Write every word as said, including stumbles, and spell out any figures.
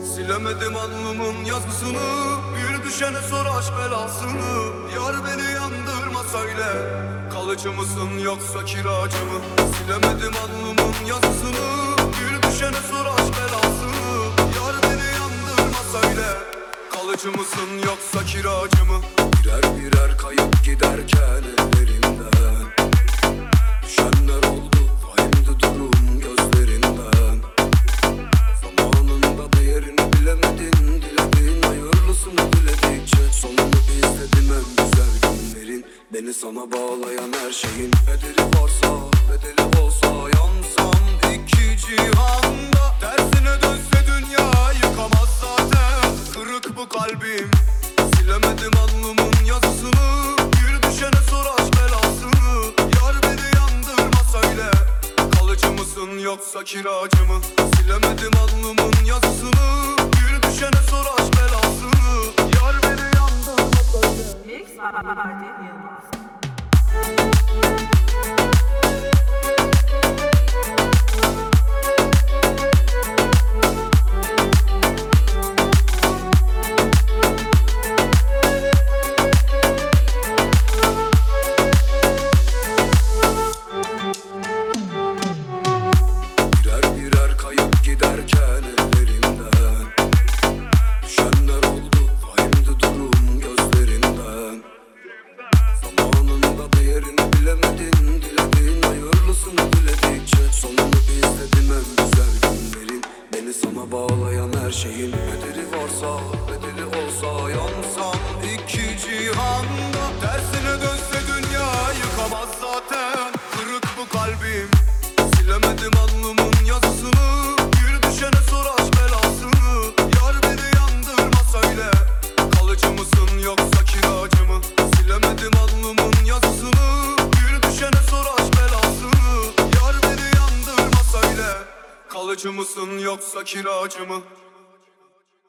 Silemedim alnımın yazısını, bir düşene sor aşk belasını. Yar beni yandırma söyle, kalıcı mısın yoksa kiracı mı? Silemedim alnımın yazısını, bir düşene sor aşk belasını. Yar beni yandırma söyle, kalıcı mısın yoksa kiracı mı? Birer birer kayıp giderken ellerimden düşenler oldu, vahimdi durum gözlerinden. Zamanında değerini bilemedin, diledin hayırlısını diledikçe. Sonunu izledim en güzel günlerin, beni sana bağlayan her şeyin. Bedeli varsa, bedeli olsa yansam iki cihanda. Tersine dönse dünya yıkamaz zaten, kırık bu kalbim. Silemedim alnımın yazısını, bir düşene sor aşk belasını. Yar beni yandırma söyle, kalıcı mısın yoksa kiracı mı? Silemedim alnımın yazısını, bir düşene sor aşk belasını. Yar beni yandırma söyle. Mix Parti Yılmaz. Giderken ellerimden düşenler oldu, vahimdi durum gözlerinden. Zamanında değerini bilemedin, diledin hayırlısını diledikçe. Sonunu izledim en güzel günlerin, beni sana bağlayan her şeyin. Bedeli varsa, bedeli olsa yansam iki cihanda. Tersine dönse dünya yıkamaz zaten, kırık bu kalbim. Silemedim alnımın yazısını, bir düşene sor aşk belasını. Yar beni yandırma söyle, kalıcı mısın yoksa kiracı mı? Silemedim alnımın yazısını, bir düşene sor aşk belasını. Yar beni yandırma söyle, kalıcı mısın yoksa kiracı mı?